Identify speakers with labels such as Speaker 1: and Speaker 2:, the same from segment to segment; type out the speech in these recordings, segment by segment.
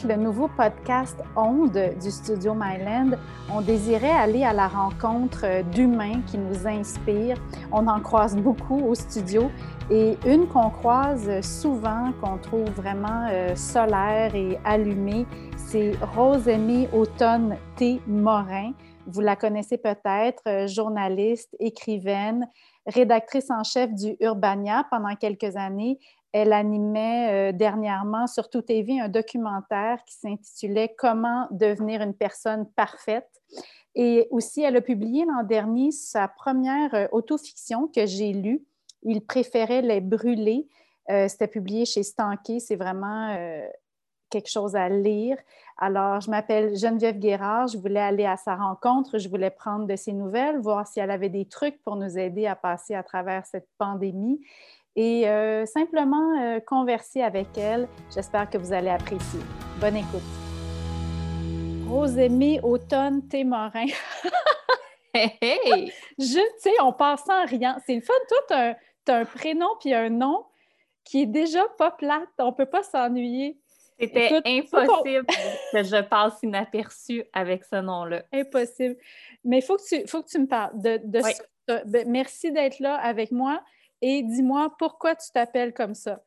Speaker 1: le nouveau podcast Onde du studio Myland, on désirait aller à la rencontre d'humains qui nous inspirent. On en croise beaucoup au studio et une qu'on croise souvent, qu'on trouve vraiment solaire et allumée, c'est Rose-Aimée Automne T. Morin. Vous la connaissez peut-être, journaliste, écrivaine, rédactrice en chef du Urbania pendant quelques années. Elle animait dernièrement sur Tout TV un documentaire qui s'intitulait « Comment devenir une personne parfaite ». Et aussi, elle a publié l'an dernier sa première autofiction que j'ai lue. « Il préférait les brûler ». C'était publié chez Stanké. C'est vraiment quelque chose à lire. Alors, je m'appelle Geneviève Guérard. Je voulais aller à sa rencontre. Je voulais prendre de ses nouvelles, voir si elle avait des trucs pour nous aider à passer à travers cette pandémie. Et simplement converser avec elle. J'espère que vous allez apprécier. Bonne écoute. Rose-Aimée Automne T. Morin.
Speaker 2: Hey!
Speaker 1: Tu sais, on passe sans rien. C'est le fun. Toi, t'as un prénom puis un nom qui est déjà pas plate. On peut pas s'ennuyer.
Speaker 2: C'était impossible que je passe inaperçue avec ce nom-là.
Speaker 1: Impossible. Mais il faut que tu me parles de
Speaker 2: oui.
Speaker 1: ça. Merci d'être là avec moi. Et dis-moi, pourquoi tu t'appelles comme ça?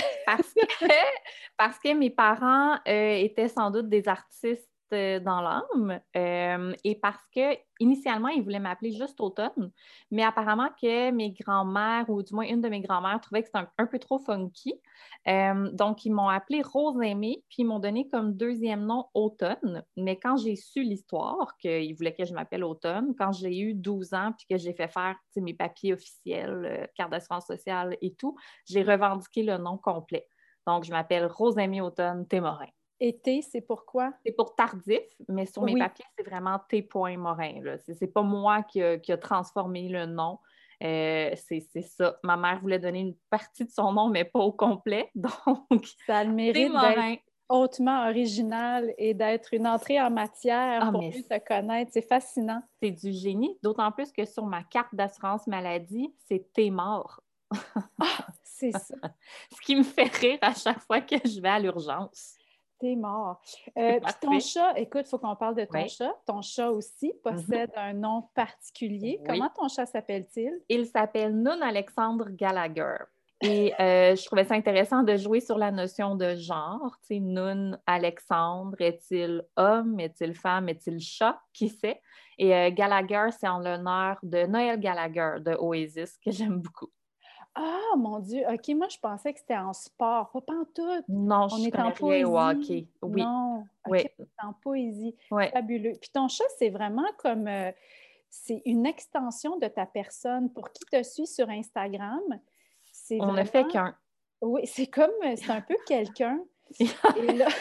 Speaker 2: Parce que mes parents étaient sans doute des artistes dans l'âme et parce que initialement ils voulaient m'appeler juste Automne, mais apparemment que mes grands-mères, ou du moins une de mes grands-mères, trouvaient que c'était un peu trop funky. Donc ils m'ont appelée Rose-Aimée, puis ils m'ont donné comme deuxième nom Automne. Mais quand j'ai su l'histoire, qu'ils voulaient que je m'appelle Automne, quand j'ai eu 12 ans puis que j'ai fait faire mes papiers officiels, carte d'assurance sociale et tout, j'ai revendiqué le nom complet. Donc, je m'appelle Rose-Aimée Automne T. Morin.
Speaker 1: Et T, c'est pourquoi?
Speaker 2: C'est pour tardif, mais sur mes papiers, c'est vraiment T. Morin. C'est pas moi qui a transformé le nom. C'est ça. Ma mère voulait donner une partie de son nom, mais pas au complet. Donc,
Speaker 1: ça a le mérite d'être hautement original et d'être une entrée en matière pour mieux te connaître. C'est fascinant.
Speaker 2: C'est du génie, d'autant plus que sur ma carte d'assurance maladie, c'est T mort.
Speaker 1: C'est ça.
Speaker 2: Ce qui me fait rire à chaque fois que je vais à l'urgence.
Speaker 1: T'es mort. Puis ton chat, écoute, il faut qu'on parle de ton chat. Ton chat aussi possède un nom particulier. Oui. Comment ton chat s'appelle-t-il?
Speaker 2: Il s'appelle Noun Alexandre Gallagher. Et je trouvais ça intéressant de jouer sur la notion de genre. Tu sais, Noun Alexandre, est-il homme, est-il femme, est-il chat? Qui sait? Et Gallagher, c'est en l'honneur de Noël Gallagher de Oasis, que j'aime beaucoup.
Speaker 1: Ah, mon Dieu! OK, moi, je pensais que c'était en sport, pas pantoute.
Speaker 2: Non, je suis en poésie. Au hockey. Oui.
Speaker 1: Non, OK,
Speaker 2: oui.
Speaker 1: c'est en poésie.
Speaker 2: Oui.
Speaker 1: Fabuleux. Puis ton chat, c'est vraiment comme... c'est une extension de ta personne. Pour qui te suit sur Instagram, c'est
Speaker 2: On ne fait qu'un.
Speaker 1: Oui, c'est un peu quelqu'un. Et là...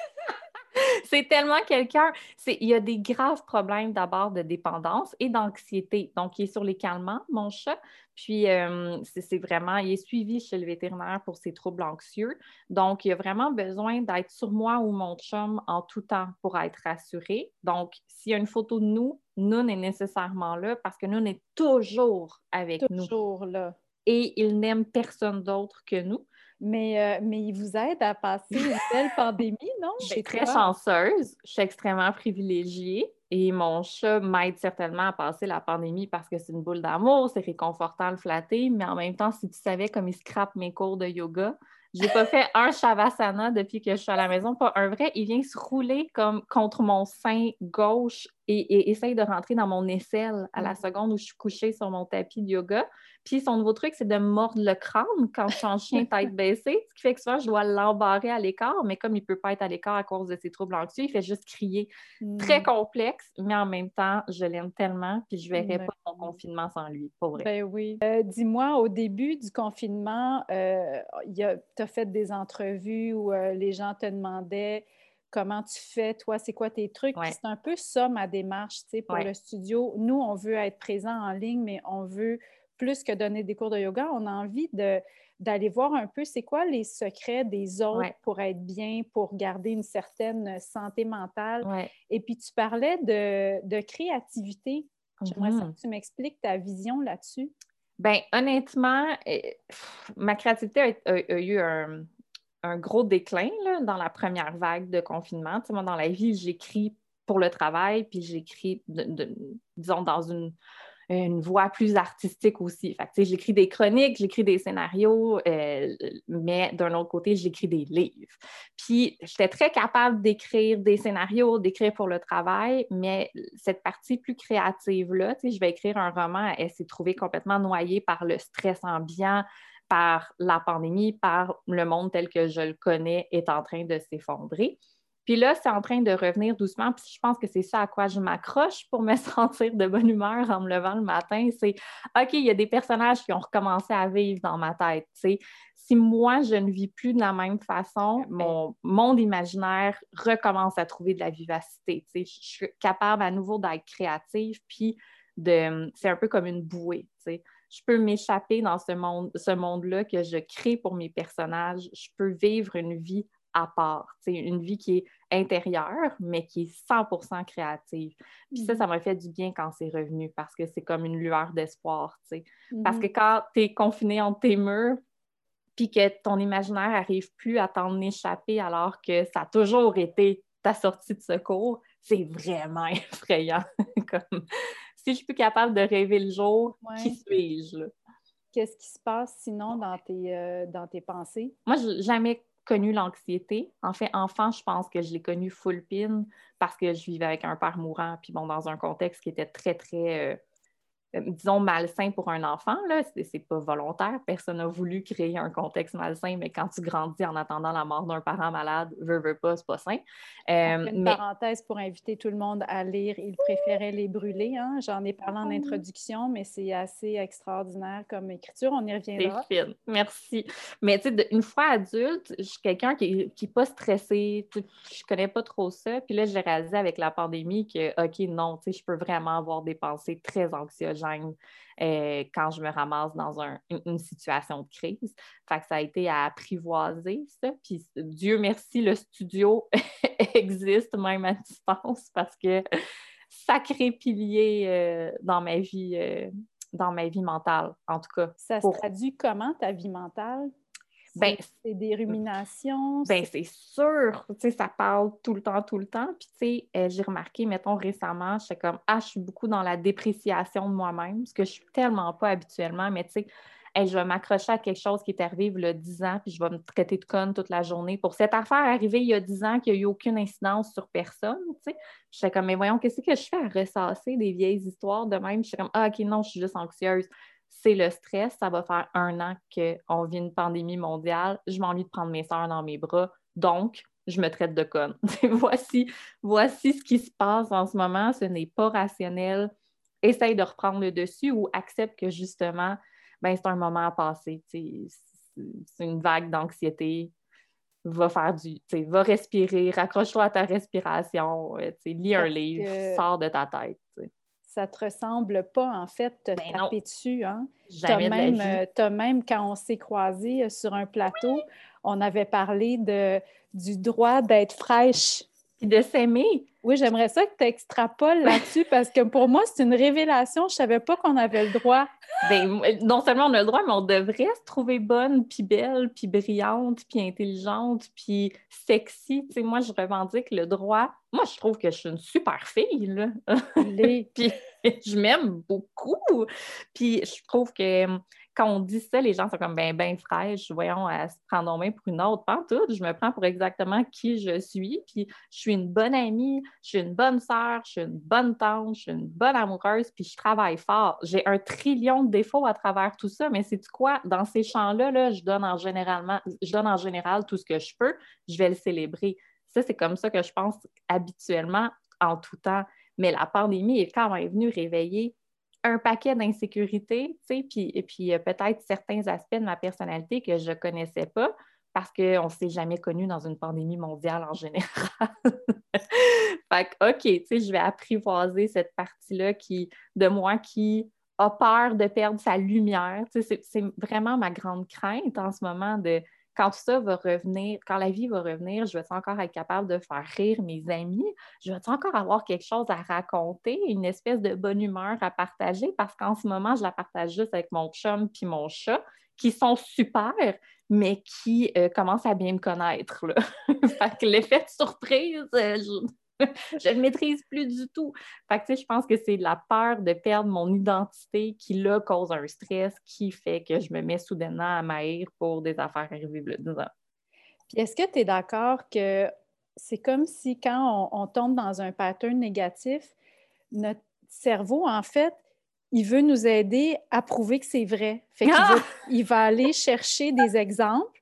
Speaker 2: C'est tellement quelqu'un. Il y a des graves problèmes d'abord de dépendance et d'anxiété. Donc, il est sur les calmants, mon chat. Puis, c'est vraiment, il est suivi chez le vétérinaire pour ses troubles anxieux. Donc, il a vraiment besoin d'être sur moi ou mon chum en tout temps pour être rassuré. Donc, s'il y a une photo de nous, Noun est nécessairement là parce que Noun est toujours avec nous.
Speaker 1: Toujours là.
Speaker 2: Et il n'aime personne d'autre que nous.
Speaker 1: Mais il vous aide à passer une belle pandémie, non?
Speaker 2: Je suis très chanceuse. Je suis extrêmement privilégiée. Et mon chat m'aide certainement à passer la pandémie parce que c'est une boule d'amour, c'est réconfortant, le flatter. Mais en même temps, si tu savais comme il scrape mes cours de yoga, j'ai pas fait un shavasana depuis que je suis à la maison, pas un vrai. Il vient se rouler comme contre mon sein gauche et essaye de rentrer dans mon aisselle à la seconde où je suis couchée sur mon tapis de yoga. Puis son nouveau truc, c'est de me mordre le crâne quand je suis en chien tête baissée, ce qui fait que souvent, je dois l'embarrer à l'écart, mais comme il ne peut pas être à l'écart à cause de ses troubles anxieux, il fait juste crier. Très complexe, mais en même temps, je l'aime tellement, puis je ne verrais pas mon confinement sans lui, pour vrai.
Speaker 1: Ben oui. Dis-moi, au début du confinement, tu as fait des entrevues où les gens te demandaient comment tu fais, toi, c'est quoi tes trucs? Puis c'est un peu ça ma démarche, tu sais, pour le studio. Nous, on veut être présent en ligne, mais on veut plus que donner des cours de yoga, on a envie d'aller voir un peu c'est quoi les secrets des autres pour être bien, pour garder une certaine santé mentale. Et puis, tu parlais de créativité. J'aimerais ça que tu m'expliques ta vision là-dessus.
Speaker 2: Bien, honnêtement, ma créativité a eu un gros déclin là, dans la première vague de confinement. Tu sais, moi, dans la vie, j'écris pour le travail, puis j'écris, disons, dans une voie plus artistique aussi. Fait que, tu sais, j'écris des chroniques, j'écris des scénarios, mais d'un autre côté, j'écris des livres. Puis, j'étais très capable d'écrire des scénarios, d'écrire pour le travail, mais cette partie plus créative-là, tu sais, je vais écrire un roman, elle s'est trouvée complètement noyée par le stress ambiant, par la pandémie, par le monde tel que je le connais est en train de s'effondrer. Puis là, c'est en train de revenir doucement. Puis je pense que c'est ça à quoi je m'accroche pour me sentir de bonne humeur en me levant le matin. C'est OK, il y a des personnages qui ont recommencé à vivre dans ma tête. T'sais. Si moi, je ne vis plus de la même façon, mon monde imaginaire recommence à trouver de la vivacité. T'sais. Je suis capable à nouveau d'être créative. Puis c'est un peu comme une bouée. T'sais. Je peux m'échapper dans ce monde-là que je crée pour mes personnages. Je peux vivre une vie à part, une vie qui est intérieure, mais qui est 100% créative. Puis ça m'a fait du bien quand c'est revenu, parce que c'est comme une lueur d'espoir, Parce que quand tu es confiné entre tes murs, puis que ton imaginaire n'arrive plus à t'en échapper alors que ça a toujours été ta sortie de secours, c'est vraiment effrayant. Comme, si je suis plus capable de rêver le jour, qui suis-je, là?
Speaker 1: Qu'est-ce qui se passe sinon dans tes pensées?
Speaker 2: Moi, je n'ai jamais connu l'anxiété. En fait, enfant, je pense que je l'ai connu full pin parce que je vivais avec un père mourant, puis bon, dans un contexte qui était très, très, disons, malsain pour un enfant, là. C'est pas volontaire. Personne n'a voulu créer un contexte malsain, mais quand tu grandis en attendant la mort d'un parent malade, veux pas, c'est pas sain.
Speaker 1: On fait une parenthèse pour inviter tout le monde à lire. Il préférait les brûler. Hein? J'en ai parlé en introduction, mais c'est assez extraordinaire comme écriture. On y reviendra.
Speaker 2: C'est fine. Merci. Mais tu sais, une fois adulte, je suis quelqu'un qui n'est pas stressé. Je connais pas trop ça. Puis là, j'ai réalisé avec la pandémie que, OK, non, tu sais, je peux vraiment avoir des pensées très anxiogènes quand je me ramasse dans une situation de crise. Fait que ça a été à apprivoiser, ça. Puis Dieu merci, le studio existe même à distance parce que sacré pilier dans ma vie mentale, en tout cas.
Speaker 1: Ça se traduit comment, ta vie mentale? C'est des ruminations?
Speaker 2: C'est sûr, tu sais, ça parle tout le temps. Puis, tu sais, j'ai remarqué, mettons, récemment, j'étais comme, je suis beaucoup dans la dépréciation de moi-même, ce que je suis tellement pas habituellement, mais tu sais, je vais m'accrocher à quelque chose qui est arrivé il y a 10 ans, puis je vais me traiter de conne toute la journée. Pour cette affaire arrivée il y a 10 ans, qui n'a eu aucune incidence sur personne, tu sais. J'étais comme, mais voyons, qu'est-ce que je fais à ressasser des vieilles histoires de même? J'étais comme, OK, non, je suis juste anxieuse. C'est le stress. Ça va faire 1 an qu'on vit une pandémie mondiale. Je m'ennuie de prendre mes sœurs dans mes bras. Donc, je me traite de conne. voici ce qui se passe en ce moment. Ce n'est pas rationnel. Essaye de reprendre le dessus ou accepte que justement, c'est un moment à passer. C'est une vague d'anxiété. Va respirer, raccroche-toi à ta respiration, lis un livre, sors de ta tête.
Speaker 1: Ça te ressemble pas, en fait, te taper dessus. Hein?
Speaker 2: Jamais de la vie.
Speaker 1: T'as même, quand on s'est croisés sur un plateau, on avait parlé du droit d'être fraîche.
Speaker 2: Puis de s'aimer.
Speaker 1: Oui, j'aimerais ça que tu extrapoles là-dessus parce que pour moi, c'est une révélation. Je savais pas qu'on avait le droit.
Speaker 2: Non seulement on a le droit, mais on devrait se trouver bonne, puis belle, puis brillante, puis intelligente, puis sexy. Tu sais, moi, je revendique le droit. Moi, je trouve que je suis une super fille, là. Puis je m'aime beaucoup. Puis je trouve que quand on dit ça, les gens sont comme ben fraîche, voyons, elle se prend donc bien pour une autre. Pas tout, je me prends pour exactement qui je suis. Puis je suis une bonne amie, je suis une bonne sœur, je suis une bonne tante, je suis une bonne amoureuse, puis je travaille fort. J'ai 1 trillion de défauts à travers tout ça, mais sais-tu quoi? Dans ces champs-là, là, je donne en général tout ce que je peux, je vais le célébrer. Ça, c'est comme ça que je pense habituellement en tout temps. Mais la pandémie est quand même venue réveiller un paquet d'insécurités, tu sais, puis peut-être certains aspects de ma personnalité que je ne connaissais pas parce qu'on ne s'est jamais connu dans une pandémie mondiale en général. Fait que, OK, tu sais, je vais apprivoiser cette partie-là de moi qui a peur de perdre sa lumière. Tu sais, c'est vraiment ma grande crainte en ce moment de quand tout ça va revenir, quand la vie va revenir, je vais encore être capable de faire rire mes amis? Je vais encore avoir quelque chose à raconter, une espèce de bonne humeur à partager? Parce qu'en ce moment, je la partage juste avec mon chum puis mon chat, qui sont super, mais qui commence à bien me connaître, là. Fait que l'effet de surprise, je ne maîtrise plus du tout. Fait que, tu sais, je pense que c'est la peur de perdre mon identité qui, là, cause un stress qui fait que je me mets soudainement à m'haïr pour des affaires arrivées, là, 10 ans.
Speaker 1: Puis est-ce que tu es d'accord que c'est comme si quand on tombe dans un pattern négatif, notre cerveau, en fait, il veut nous aider à prouver que c'est vrai. Fait qu'il va,
Speaker 2: Ah!
Speaker 1: il va aller chercher des exemples.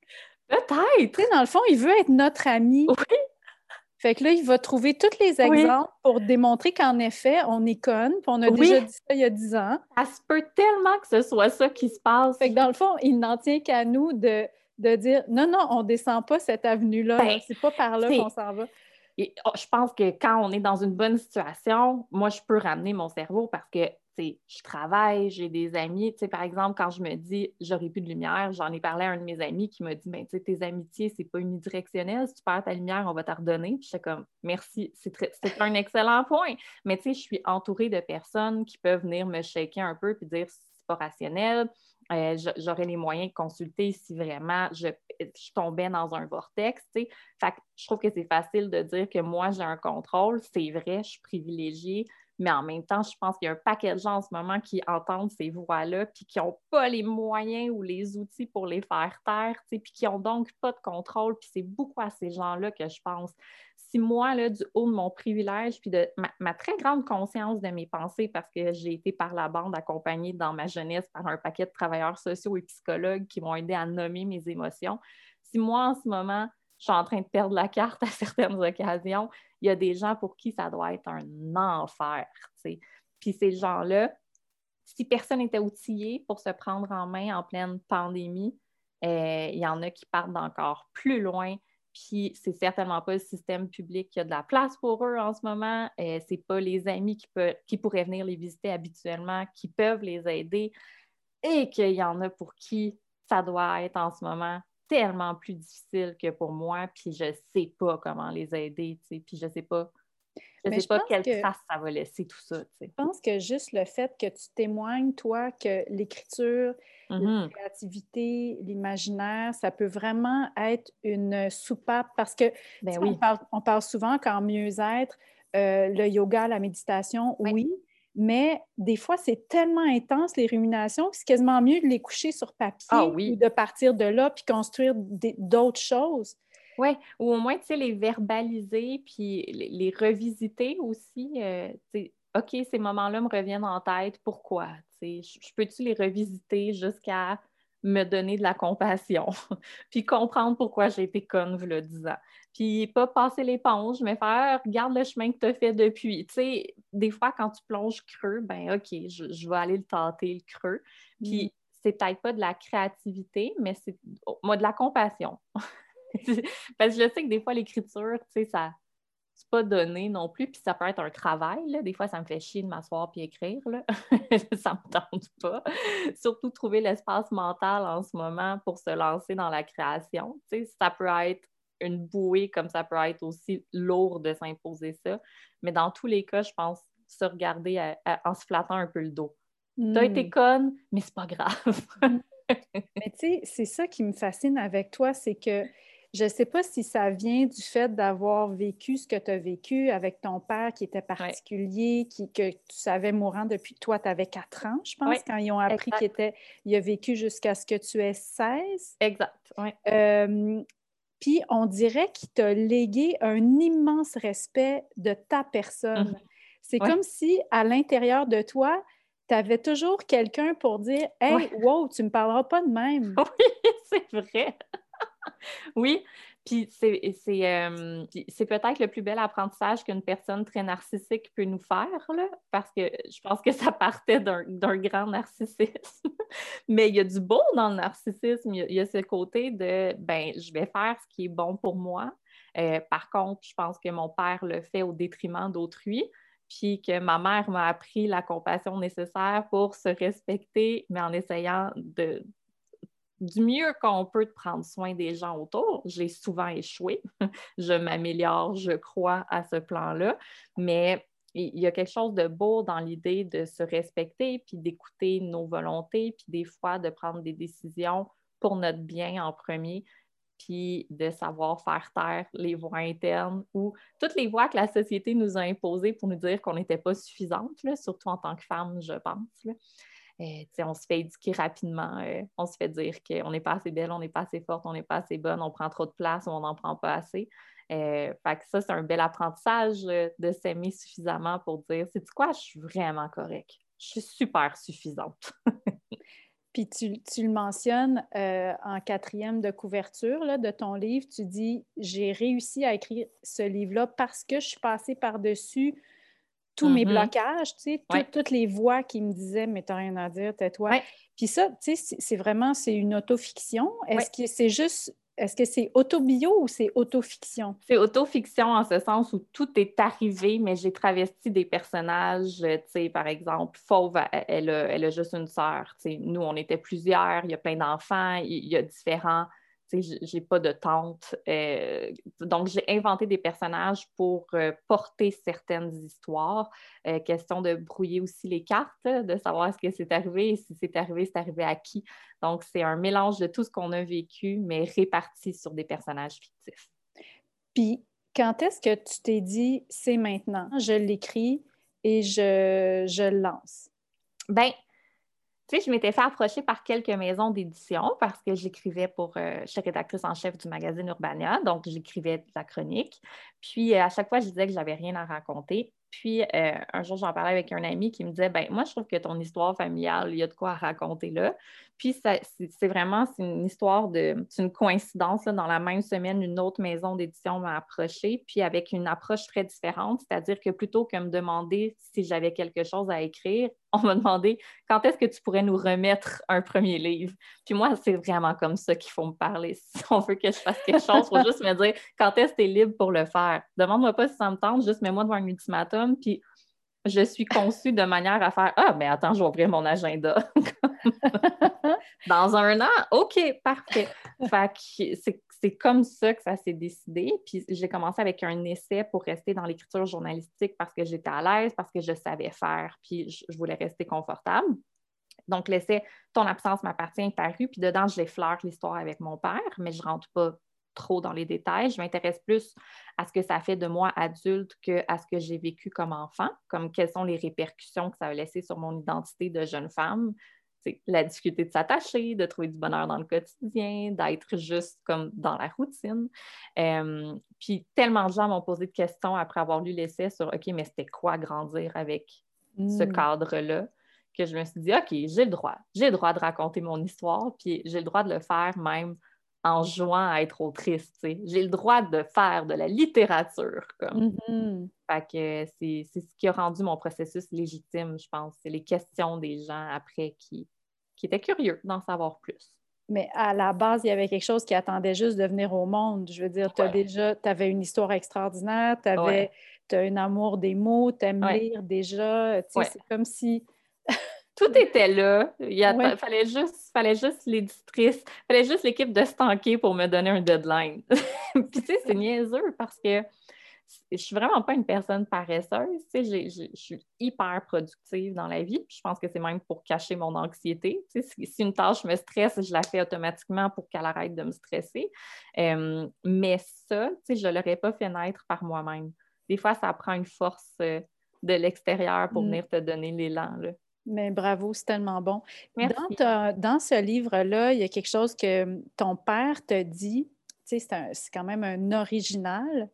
Speaker 1: Tu sais,
Speaker 2: Peut-être!
Speaker 1: dans le fond, il veut être notre ami.
Speaker 2: Oui,
Speaker 1: Fait que là, il va trouver tous les
Speaker 2: oui,
Speaker 1: exemples pour démontrer qu'en effet, on est conne, puis on a déjà
Speaker 2: oui.
Speaker 1: dit ça il y a 10 ans.
Speaker 2: Ça se peut tellement que ce soit ça qui se passe.
Speaker 1: Fait que dans le fond, il n'en tient qu'à nous de dire non, non, on ne descend pas cette avenue-là, là.
Speaker 2: Ben,
Speaker 1: C'est pas par là qu'on
Speaker 2: c'est
Speaker 1: s'en va.
Speaker 2: je pense que quand on est dans une bonne situation, moi, je peux ramener mon cerveau parce que, tu sais, je travaille, j'ai des amis. Tu sais, par exemple, quand je me dis, j'aurai plus de lumière, j'en ai parlé à un de mes amis qui m'a dit, ben, tu sais, tes amitiés, c'est pas unidirectionnel. Si tu perds ta lumière, on va t'en redonner. Puis j'étais comme, merci, c'est un excellent point. Mais tu sais, je suis entourée de personnes qui peuvent venir me shaker un peu puis dire, c'est pas rationnel. J'aurais les moyens de consulter si vraiment je tombais dans un vortex, tu sais. Fait que je trouve que c'est facile de dire que moi, j'ai un contrôle. C'est vrai, je suis privilégiée, mais en même temps, je pense qu'il y a un paquet de gens en ce moment qui entendent ces voix-là puis qui n'ont pas les moyens ou les outils pour les faire taire, tu sais, puis qui n'ont donc pas de contrôle. Puis c'est beaucoup à ces gens-là que je pense. Si moi, là, du haut de mon privilège puis de ma très grande conscience de mes pensées, parce que j'ai été par la bande accompagnée dans ma jeunesse par un paquet de travailleurs sociaux et psychologues qui m'ont aidé à nommer mes émotions, si moi, en ce moment, je suis en train de perdre la carte à certaines occasions, il y a des gens pour qui ça doit être un enfer, tu sais. Puis ces gens-là, si personne n'était outillé pour se prendre en main en pleine pandémie, il y en a qui partent d'encore plus loin. Puis c'est certainement pas le système public qui a de la place pour eux en ce moment. C'est pas les amis qui pourraient venir les visiter habituellement, qui peuvent les aider. Et qu'il y en a pour qui ça doit être en ce moment tellement plus difficile que pour moi, puis je sais pas comment les aider, tu sais, puis je
Speaker 1: Mais
Speaker 2: sais
Speaker 1: je
Speaker 2: pas
Speaker 1: pense
Speaker 2: quelle
Speaker 1: que
Speaker 2: trace ça va laisser tout ça, tu sais.
Speaker 1: Je pense que juste le fait que tu témoignes, toi, que l'écriture, la
Speaker 2: Mhm.
Speaker 1: créativité, l'imaginaire, ça peut vraiment être une soupape parce que, tu
Speaker 2: Ben
Speaker 1: sais,
Speaker 2: oui.
Speaker 1: on parle souvent qu'en mieux-être, le yoga, la méditation,
Speaker 2: Oui.
Speaker 1: oui, mais des fois, c'est tellement intense, les ruminations, que c'est quasiment mieux de les coucher sur
Speaker 2: Ah
Speaker 1: papier ou
Speaker 2: oui.
Speaker 1: de partir de là puis construire d'autres choses.
Speaker 2: Ouais, ou au moins, tu sais, les verbaliser, puis les revisiter aussi. Tu sais, OK, ces moments-là me reviennent en tête. Pourquoi? Tu sais, je peux-tu les revisiter jusqu'à me donner de la compassion, puis comprendre pourquoi j'ai été conne, v'là 10 ans. Puis pas passer l'éponge, mais faire, regarde le chemin que tu as fait depuis. Tu sais, des fois, quand tu plonges creux, ben OK, je vais aller le tâter, le creux.
Speaker 1: Mm.
Speaker 2: Puis c'est peut-être pas de la créativité, mais c'est, moi, de la compassion. Parce que je sais que des fois, l'écriture, tu sais, ça, c'est pas donné non plus, puis ça peut être un travail, là. Des fois, ça me fait chier de m'asseoir puis écrire, là. Ça me tente pas. Surtout trouver l'espace mental en ce moment pour se lancer dans la création. Tu sais, ça peut être une bouée comme ça peut être aussi lourd de s'imposer ça. Mais dans tous les cas, je pense se regarder en se flattant un peu le dos. T'as été
Speaker 1: Mm.
Speaker 2: conne, mais c'est pas grave.
Speaker 1: Mm. Mais tu sais, c'est ça qui me fascine avec toi, c'est que je ne sais pas si ça vient du fait d'avoir vécu ce que tu as vécu avec ton père qui était
Speaker 2: Ouais,
Speaker 1: particulier, que tu savais mourant depuis que toi, tu avais 4 ans, je pense,
Speaker 2: ouais,
Speaker 1: quand ils ont appris
Speaker 2: exact,
Speaker 1: il a vécu jusqu'à ce que tu aies 16.
Speaker 2: exact, ouais.
Speaker 1: Euh, Puis on dirait qu'il t'a légué un immense respect de ta personne.
Speaker 2: Mhm.
Speaker 1: C'est
Speaker 2: Ouais,
Speaker 1: comme si à l'intérieur de toi, tu avais toujours quelqu'un pour dire
Speaker 2: ouais.
Speaker 1: Hey, wow, tu ne me parleras pas de même.
Speaker 2: Oui, c'est vrai. Oui, puis c'est peut-être le plus bel apprentissage qu'une personne très narcissique peut nous faire, là, parce que je pense que ça partait d'un grand narcissisme. Mais il y a du beau dans le narcissisme. Il y a ce côté de, ben, je vais faire ce qui est bon pour moi. Par contre, je pense que mon père le fait au détriment d'autrui, puis que ma mère m'a appris la compassion nécessaire pour se respecter, mais en essayant du mieux qu'on peut de prendre soin des gens autour. J'ai souvent échoué. Je m'améliore, je crois, à ce plan-là. Mais il y a quelque chose de beau dans l'idée de se respecter, puis d'écouter nos volontés, puis des fois de prendre des décisions pour notre bien en premier, puis de savoir faire taire les voix internes ou toutes les voix que la société nous a imposées pour nous dire qu'on n'était pas suffisante, là, surtout en tant que femme, je pense. Là. On se fait éduquer rapidement, on se fait dire qu'on n'est pas assez belle, on n'est pas assez forte, on n'est pas assez bonne, on prend trop de place ou on n'en prend pas assez. Fait que ça, c'est un bel apprentissage de s'aimer suffisamment pour dire, sais-tu quoi, je suis vraiment correcte. Je suis super suffisante.
Speaker 1: Puis tu le mentionnes en 4e de couverture là, de ton livre. Tu dis, j'ai réussi à écrire ce livre-là parce que je suis passée par-dessus tous mes blocages, tu sais, toutes les voix qui me disaient, mais t'as rien à dire, tais-toi.
Speaker 2: Ouais.
Speaker 1: Puis ça, tu sais, c'est une autofiction. Est-ce que c'est juste, est-ce que c'est autobio ou c'est autofiction?
Speaker 2: C'est autofiction en ce sens où tout est arrivé, mais j'ai travesti des personnages. Tu sais, par exemple, Fauve, elle a juste une sœur. Tu sais, nous, on était plusieurs, il y a plein d'enfants, il y a différents. Tu sais, j'ai pas de tante. Donc, j'ai inventé des personnages pour porter certaines histoires. Question de brouiller aussi les cartes, de savoir ce que c'est arrivé et si c'est arrivé à qui. Donc, c'est un mélange de tout ce qu'on a vécu, mais réparti sur des personnages fictifs.
Speaker 1: Puis, quand est-ce que tu t'es dit, c'est maintenant, je l'écris et je le lance?
Speaker 2: Ben, tu sais, je m'étais fait approcher par quelques maisons d'édition parce que j'écrivais pour, j'étais rédactrice en chef du magazine Urbania, donc j'écrivais de la chronique. Puis, à chaque fois, je disais que j'avais rien à raconter. Puis, un jour, j'en parlais avec un ami qui me disait, ben moi, je trouve que ton histoire familiale, il y a de quoi à raconter là. Puis, c'est vraiment, c'est une histoire c'est une coïncidence. Là, dans la même semaine, une autre maison d'édition m'a approchée, puis avec une approche très différente, c'est-à-dire que plutôt que me demander si j'avais quelque chose à écrire, on m'a demandé quand est-ce que tu pourrais nous remettre un premier livre? Puis moi, c'est vraiment comme ça qu'il faut me parler. Si on veut que je fasse quelque chose, il faut juste me dire quand est-ce que tu es libre pour le faire. Demande-moi pas si ça me tente, juste mets-moi devant un ultimatum, puis je suis conçue de manière à faire ah, mais attends, je vais ouvrir mon agenda. Dans un an, OK, parfait. Fait que c'est comme ça que ça s'est décidé. Puis j'ai commencé avec un essai pour rester dans l'écriture journalistique parce que j'étais à l'aise, parce que je savais faire, puis je voulais rester confortable. Donc, l'essai Ton absence m'appartient est paru, puis dedans, j'effleure l'histoire avec mon père, mais je ne rentre pas trop dans les détails. Je m'intéresse plus à ce que ça fait de moi adulte qu'à ce que j'ai vécu comme enfant, comme quelles sont les répercussions que ça a laissé sur mon identité de jeune femme. C'est la difficulté de s'attacher, de trouver du bonheur dans le quotidien, d'être juste comme dans la routine. Puis tellement de gens m'ont posé de questions après avoir lu l'essai sur OK, mais c'était quoi grandir avec ce cadre-là? Que je me suis dit, OK, j'ai le droit. J'ai le droit de raconter mon histoire, puis j'ai le droit de le faire même en jouant à être autrice, tu sais. J'ai le droit de faire de la littérature, comme. Fait que c'est ce qui a rendu mon processus légitime, je pense. C'est les questions des gens après qui étaient curieux d'en savoir plus.
Speaker 1: Mais à la base, il y avait quelque chose qui attendait juste de venir au monde. Je veux dire, tu avais une histoire extraordinaire, tu as un amour des mots, tu aimes lire déjà. Tu sais, c'est comme si...
Speaker 2: Tout était là. Fallait juste l'éditrice, fallait juste l'équipe de stanker pour me donner un deadline. Puis tu sais, c'est niaiseux parce que je suis vraiment pas une personne paresseuse. Tu sais, je suis hyper productive dans la vie. Puis je pense que c'est même pour cacher mon anxiété. Tu sais, si une tâche me stresse, je la fais automatiquement pour qu'elle arrête de me stresser. Mais ça, tu sais, je l'aurais pas fait naître par moi-même. Des fois, ça prend une force de l'extérieur pour venir te donner l'élan, là.
Speaker 1: Mais bravo, c'est tellement bon.
Speaker 2: Merci.
Speaker 1: Dans ce livre-là, il y a quelque chose que ton père te dit, tu sais, c'est quand même un original.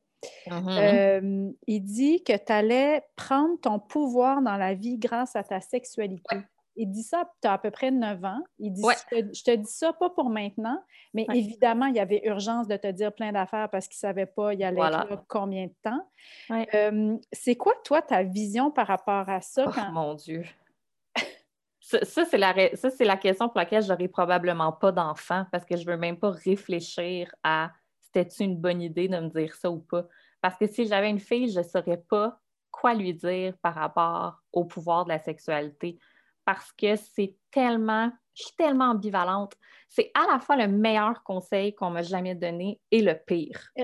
Speaker 1: Il dit que tu allais prendre ton pouvoir dans la vie grâce à ta sexualité. Il dit ça, tu as à peu près 9 ans. Il dit, je te dis ça pas pour maintenant, mais évidemment, il y avait urgence de te dire plein d'affaires parce qu'il ne savait pas il allait être là combien de temps. C'est quoi, toi, ta vision par rapport à ça?
Speaker 2: Oh mon Dieu! Ça, c'est la question pour laquelle je n'aurai probablement pas d'enfant parce que je ne veux même pas réfléchir à c'était-tu une bonne idée de me dire ça ou pas. Parce que si j'avais une fille, je ne saurais pas quoi lui dire par rapport au pouvoir de la sexualité. Parce que je suis tellement ambivalente. C'est à la fois le meilleur conseil qu'on m'a jamais donné et le pire.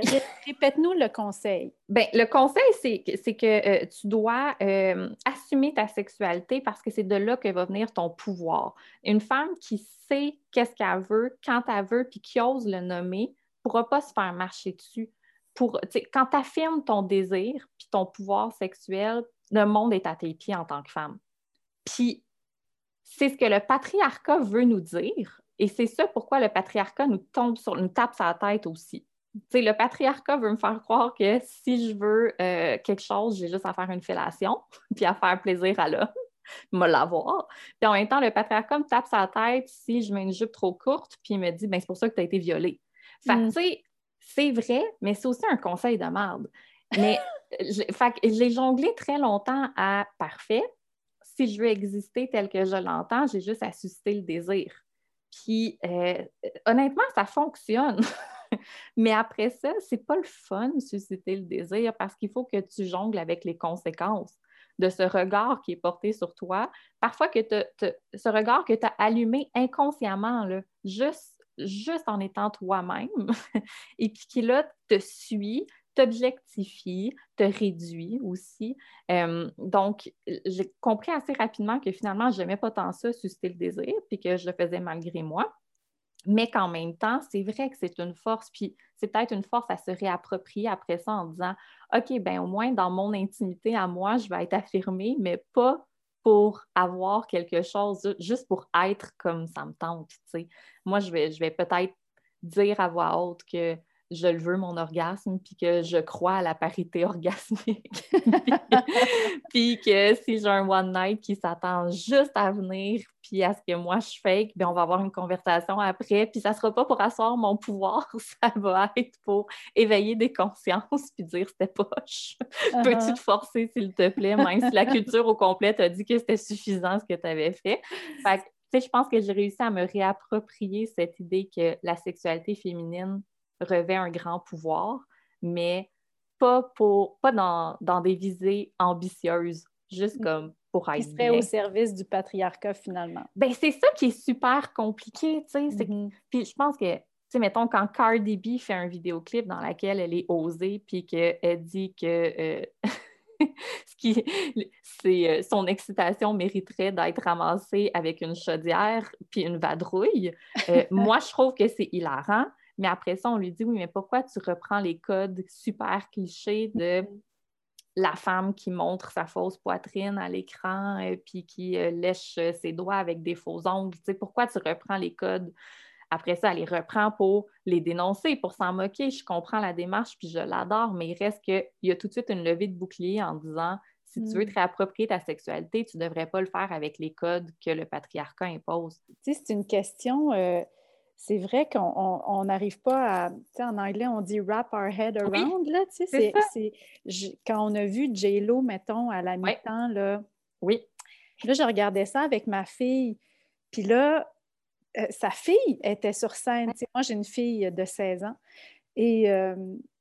Speaker 1: Répète-nous le conseil.
Speaker 2: Ben, le conseil, c'est que tu dois assumer ta sexualité parce que c'est de là que va venir ton pouvoir. Une femme qui sait qu'est-ce qu'elle veut, quand elle veut, puis qui ose le nommer, ne pourra pas se faire marcher dessus. Quand tu affirmes ton désir puis ton pouvoir sexuel, le monde est à tes pieds en tant que femme. Puis, c'est ce que le patriarcat veut nous dire, et c'est ça pourquoi le patriarcat nous tape sur la tête aussi. T'sais, le patriarcat veut me faire croire que si je veux quelque chose, j'ai juste à faire une fellation, puis à faire plaisir à l'homme, me l'avoir. Puis en même temps, le patriarcat me tape sur la tête si je mets une jupe trop courte, puis il me dit, ben c'est pour ça que tu as été violée. Fait que, tu sais, c'est vrai, mais c'est aussi un conseil de merde. Mais fait que j'ai jonglé très longtemps à parfait. Si je veux exister tel que je l'entends, j'ai juste à susciter le désir. Puis, honnêtement, ça fonctionne. Mais après ça, c'est pas le fun de susciter le désir parce qu'il faut que tu jongles avec les conséquences de ce regard qui est porté sur toi. Parfois, ce regard que tu as allumé inconsciemment, là, juste en étant toi-même, et puis qui, là, te suit, t'objectifie, te réduit aussi. Donc, j'ai compris assez rapidement que finalement, je n'aimais pas tant ça, susciter le désir, puis que je le faisais malgré moi. Mais qu'en même temps, c'est vrai que c'est une force, puis c'est peut-être une force à se réapproprier après ça en disant OK, ben au moins dans mon intimité à moi, je vais être affirmée, mais pas pour avoir quelque chose, juste pour être comme ça me tente. T'sais. Moi, je vais peut-être dire à voix haute que je le veux, mon orgasme, puis que je crois à la parité orgasmique. Puis que si j'ai un one night qui s'attend juste à venir, puis à ce que moi je fake, bien, on va avoir une conversation après, puis ça sera pas pour asseoir mon pouvoir, ça va être pour éveiller des consciences, puis dire c'était poche. Peux-tu te forcer, s'il te plaît, même si la culture au complet t'a dit que c'était suffisant ce que tu avais fait. Fait que, tu sais, je pense que j'ai réussi à me réapproprier cette idée que la sexualité féminine revêt un grand pouvoir, mais pas dans des visées ambitieuses, juste comme pour
Speaker 1: Qui
Speaker 2: être
Speaker 1: serait
Speaker 2: bien.
Speaker 1: au service du patriarcat, finalement.
Speaker 2: Ben, c'est ça qui est super compliqué, tu sais. Puis je pense que, tu sais, mettons, quand Cardi B fait un vidéoclip dans lequel elle est osée, puis qu'elle dit que son excitation mériterait d'être ramassée avec une chaudière puis une vadrouille. Moi, je trouve que c'est hilarant, mais après ça, on lui dit, oui, mais pourquoi tu reprends les codes super clichés de la femme qui montre sa fausse poitrine à l'écran puis qui lèche ses doigts avec des faux ongles? Tu sais, pourquoi tu reprends les codes? Après ça, elle les reprend pour les dénoncer, pour s'en moquer. Je comprends la démarche, puis je l'adore, mais il reste qu'il y a tout de suite une levée de bouclier en disant si tu veux te réapproprier ta sexualité, tu ne devrais pas le faire avec les codes que le patriarcat impose.
Speaker 1: Tu sais, c'est une question, c'est vrai qu'on n'arrive pas à, tu sais, en anglais, on dit wrap our head around,
Speaker 2: Oui,
Speaker 1: là, tu
Speaker 2: c'est
Speaker 1: sais,
Speaker 2: ça.
Speaker 1: quand on a vu J-Lo, mettons, à la
Speaker 2: Oui,
Speaker 1: mi-temps, là,
Speaker 2: oui.
Speaker 1: là, je regardais ça avec ma fille, puis là, sa fille était sur scène, tu sais, moi, j'ai une fille de 16 ans, et, euh,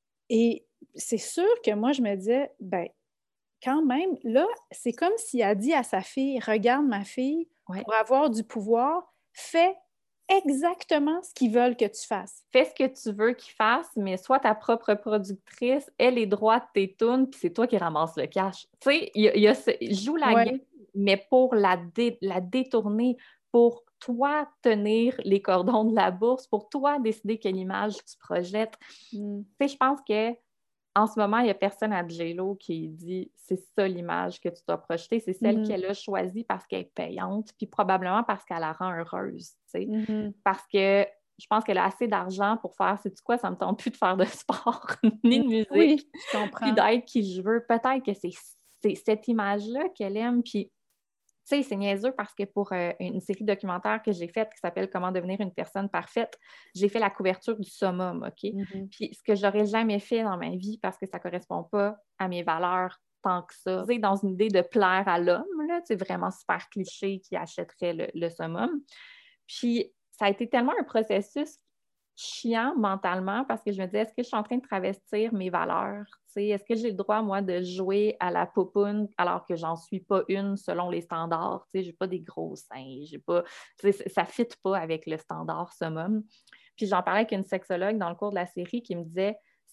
Speaker 1: et c'est sûr que moi, je me disais, ben quand même, là, c'est comme s'il a dit à sa fille, regarde ma fille,
Speaker 2: Ouais.
Speaker 1: pour avoir du pouvoir, fais exactement ce qu'ils veulent que tu fasses.
Speaker 2: Fais ce que tu veux qu'ils fassent, mais sois ta propre productrice, aie les droits de tes tunes, puis c'est toi qui ramasses le cash. Tu sais, joue la
Speaker 1: Ouais.
Speaker 2: game, mais pour la détourner, pour toi tenir les cordons de la bourse, pour toi décider quelle image tu projettes.
Speaker 1: Mm.
Speaker 2: Tu sais, je pense que en ce moment, il n'y a personne à J-Lo qui dit c'est ça l'image que tu dois projeter, c'est celle qu'elle a choisie parce qu'elle est payante, puis probablement parce qu'elle la rend heureuse. Tu sais. Parce que je pense qu'elle a assez d'argent pour faire, sais-tu quoi, ça me tente plus de faire de sport ni de musique,
Speaker 1: Oui, je comprends.
Speaker 2: puis d'être qui je veux. Peut-être que c'est cette image-là qu'elle aime, puis tu sais, c'est niaiseux parce que pour une série documentaire que j'ai faite qui s'appelle Comment devenir une personne parfaite, j'ai fait la couverture du summum, OK? Puis ce que j'aurais jamais fait dans ma vie parce que ça correspond pas à mes valeurs tant que ça. C'est dans une idée de plaire à l'homme, là, c'est vraiment super cliché qui achèterait le summum. Puis ça a été tellement un processus chiant mentalement parce que je me disais, est-ce que je suis en train de travestir mes valeurs? T'sais, est-ce que j'ai le droit, moi, de jouer à la popoune alors que j'en suis pas une selon les standards? Je n'ai pas des gros seins, j'ai pas, ça ne fit pas avec le standard summum. Puis j'en parlais avec une sexologue dans le cours de la série qui me disait,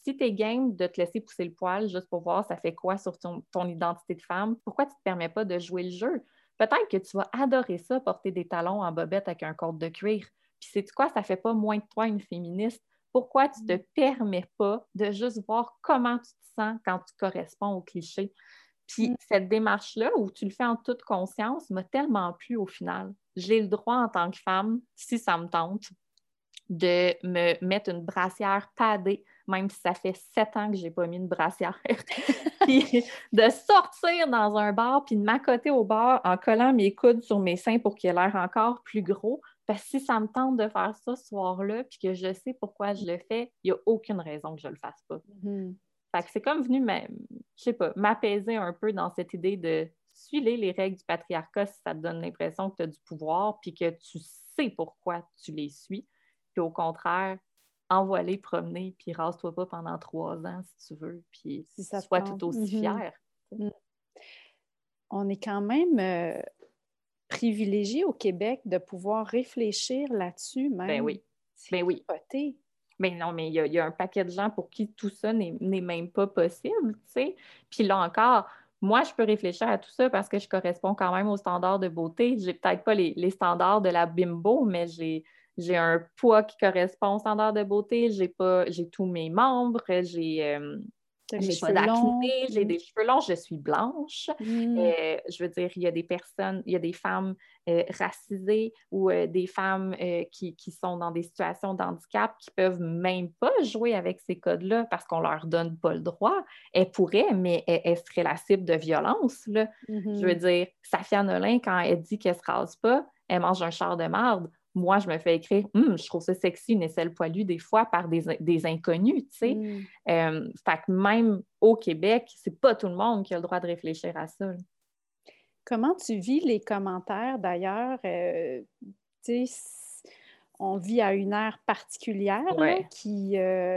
Speaker 2: si tu es game de te laisser pousser le poil juste pour voir ça fait quoi sur ton identité de femme, pourquoi tu ne te permets pas de jouer le jeu? Peut-être que tu vas adorer ça, porter des talons en bobette avec un corde de cuir. Puis sais-tu quoi, ça fait pas moins de toi une féministe. Pourquoi tu te permets pas de juste voir comment tu te sens quand tu corresponds au cliché? Puis cette démarche-là, où tu le fais en toute conscience, m'a tellement plu au final. J'ai le droit en tant que femme, si ça me tente, de me mettre une brassière padée, même si ça fait 7 ans que je n'ai pas mis une brassière. Puis de sortir dans un bar, puis de m'accoter au bar en collant mes coudes sur mes seins pour qu'il ait l'air encore plus gros. Parce que si ça me tente de faire ça ce soir-là, puis que je sais pourquoi je le fais, il n'y a aucune raison que je ne le fasse pas. Fait que c'est comme venu, je sais pas, m'apaiser un peu dans cette idée de suivre les règles du patriarcat si ça te donne l'impression que tu as du pouvoir, puis que tu sais pourquoi tu les suis. Puis au contraire, envoie-les promener, puis rase-toi pas pendant 3 ans si tu veux, puis
Speaker 1: Si ça
Speaker 2: sois tout aussi fier.
Speaker 1: On est quand même privilégié au Québec de pouvoir réfléchir là-dessus même.
Speaker 2: Ben oui.
Speaker 1: C'est capoté.
Speaker 2: Mais non, mais il y a un paquet de gens pour qui tout ça n'est même pas possible, tu sais. Puis là encore, moi, je peux réfléchir à tout ça parce que je corresponds quand même aux standards de beauté. J'ai peut-être pas les standards de la bimbo, mais j'ai un poids qui correspond aux standards de beauté. J'ai tous mes membres, j'ai pas d'acné, j'ai des cheveux longs, je suis blanche. Je veux dire, il y a des personnes, il y a des femmes racisées ou des femmes qui sont dans des situations d'handicap qui peuvent même pas jouer avec ces codes-là parce qu'on leur donne pas le droit. Elles pourraient, mais elles seraient la cible de violence, là. Je veux dire, Safia Nolin, quand elle dit qu'elle se rase pas, elle mange un char de marde. Moi, je me fais écrire, je trouve ça sexy, une aisselle poilue, des fois, par des inconnus, tu sais. Fait que même au Québec, c'est pas tout le monde qui a le droit de réfléchir à ça.
Speaker 1: Comment tu vis les commentaires, d'ailleurs? Tu sais, on vit à une ère particulière, là, qui...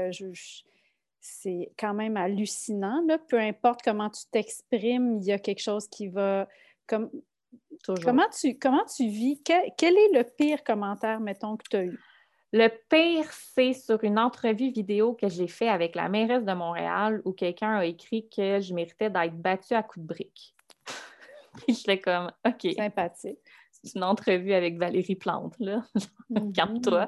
Speaker 1: c'est quand même hallucinant, là. Peu importe comment tu t'exprimes, il y a quelque chose qui va... Comment tu vis? Quel est le pire commentaire, mettons, que tu as eu?
Speaker 2: Le pire, c'est sur une entrevue vidéo que j'ai faite avec la mairesse de Montréal où quelqu'un a écrit que je méritais d'être battue à coups de briques. Puis j'étais comme, OK.
Speaker 1: Sympathique.
Speaker 2: C'est une entrevue avec Valérie Plante, là. Calme-toi.